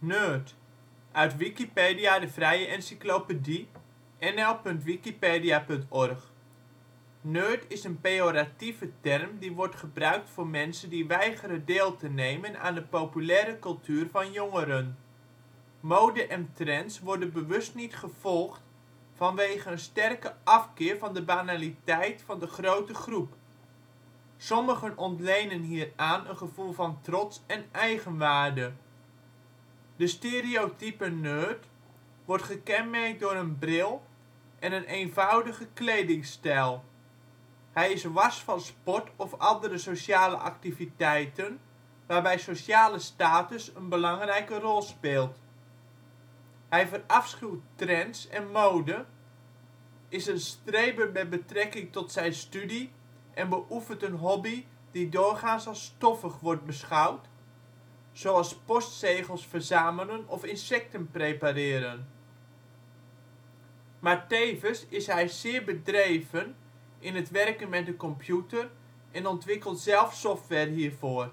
Nerd, uit Wikipedia, de vrije encyclopedie. nl.wikipedia.org. Nerd is een pejoratieve term die wordt gebruikt voor mensen die weigeren deel te nemen aan de populaire cultuur van jongeren. Mode en trends worden bewust niet gevolgd vanwege een sterke afkeer van de banaliteit van de grote groep. Sommigen ontlenen hieraan een gevoel van trots en eigenwaarde. De stereotype nerd wordt gekenmerkt door een bril en een eenvoudige kledingstijl. Hij is wars van sport of andere sociale activiteiten waarbij sociale status een belangrijke rol speelt. Hij verafschuwt trends en mode, is een streber met betrekking tot zijn studie en beoefent een hobby die doorgaans als stoffig wordt beschouwd, zoals postzegels verzamelen of insecten prepareren. Maar tevens is hij zeer bedreven in het werken met de computer en ontwikkelt zelf software hiervoor.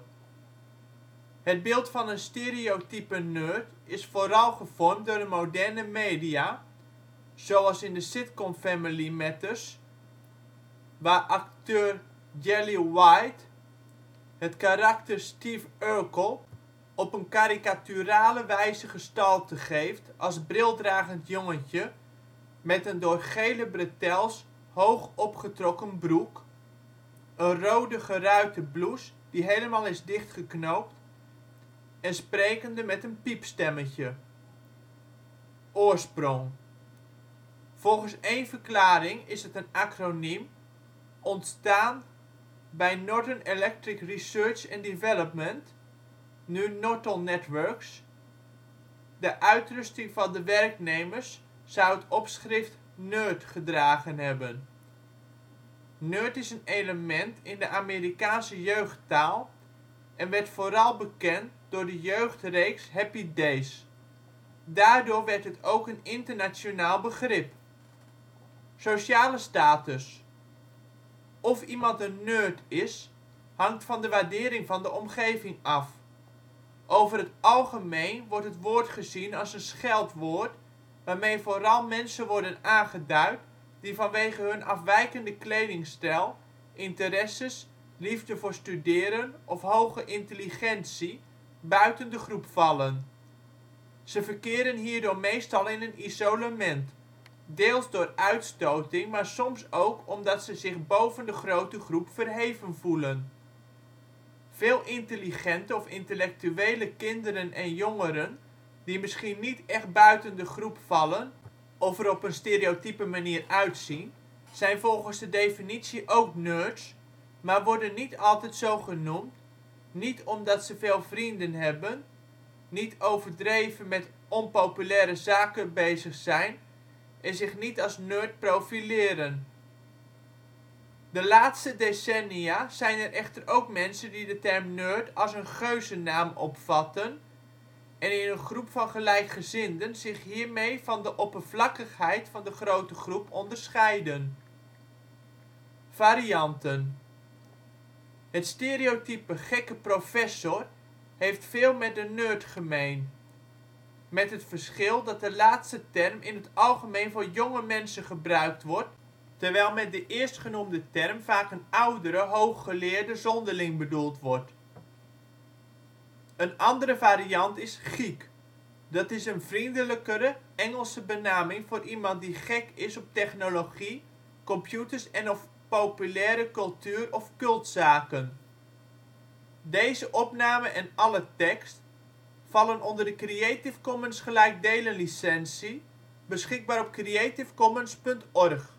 Het beeld van een stereotype nerd is vooral gevormd door de moderne media, zoals in de sitcom Family Matters, waar acteur Jelly White het karakter Steve Urkel op een karikaturale wijze gestalte geeft als brildragend jongetje met een door gele bretels hoog opgetrokken broek, een rode geruite blouse die helemaal is dichtgeknoopt en sprekende met een piepstemmetje. Oorsprong. Volgens één verklaring is het een acroniem, ontstaan bij Norton Electric Research and Development, nu Norton Networks. De uitrusting van de werknemers zou het opschrift NERD gedragen hebben. Nerd is een element in de Amerikaanse jeugdtaal en werd vooral bekend door de jeugdreeks Happy Days. Daardoor werd het ook een internationaal begrip. Sociale status. Of iemand een nerd is, hangt van de waardering van de omgeving af. Over het algemeen wordt het woord gezien als een scheldwoord waarmee vooral mensen worden aangeduid die vanwege hun afwijkende kledingstijl, interesses, liefde voor studeren of hoge intelligentie buiten de groep vallen. Ze verkeren hierdoor meestal in een isolement, deels door uitstoting maar soms ook omdat ze zich boven de grote groep verheven voelen. Veel intelligente of intellectuele kinderen en jongeren die misschien niet echt buiten de groep vallen of er op een stereotype manier uitzien, zijn volgens de definitie ook nerds, maar worden niet altijd zo genoemd, niet omdat ze veel vrienden hebben, niet overdreven met onpopulaire zaken bezig zijn en zich niet als nerd profileren. De laatste decennia zijn er echter ook mensen die de term nerd als een geuzennaam opvatten en in een groep van gelijkgezinden zich hiermee van de oppervlakkigheid van de grote groep onderscheiden. Varianten. Het stereotype gekke professor heeft veel met de nerd gemeen, met het verschil dat de laatste term in het algemeen voor jonge mensen gebruikt wordt, terwijl met de eerstgenoemde term vaak een oudere, hooggeleerde zonderling bedoeld wordt. Een andere variant is geek. Dat is een vriendelijkere Engelse benaming voor iemand die gek is op technologie, computers en/of populaire cultuur of cultzaken. Deze opname en alle tekst vallen onder de Creative Commons gelijkdelen licentie, beschikbaar op creativecommons.org